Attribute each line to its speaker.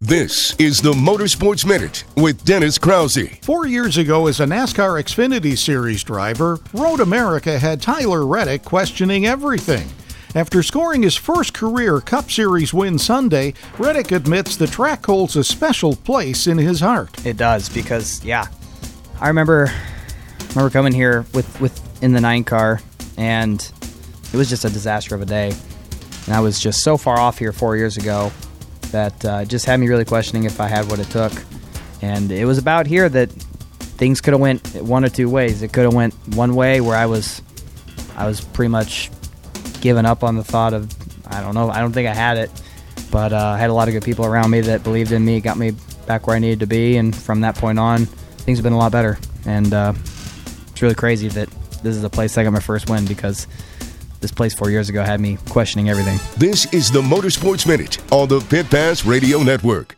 Speaker 1: This is the Motorsports Minute with Dennis Krause.
Speaker 2: 4 years ago, as a NASCAR Xfinity Series driver, Road America had Tyler Reddick questioning everything. After scoring his first career Cup Series win Sunday, Reddick admits the track holds a special place in his heart.
Speaker 3: It does, because, I remember coming here in the 9 car, and it was just a disaster of a day. And I was just so far off here 4 years ago that it just had me really questioning if I had what it took. And it was about here that things could have went one or two ways. It could have went one way where I was pretty much giving up on the thought of, I don't think I had it. But I had a lot of good people around me that believed in me, got me back where I needed to be. And from that point on, things have been a lot better. And it's really crazy that this is the place I got my first win, because this place 4 years ago had me questioning everything.
Speaker 1: This is the Motorsports Minute on the Pit Pass Radio Network.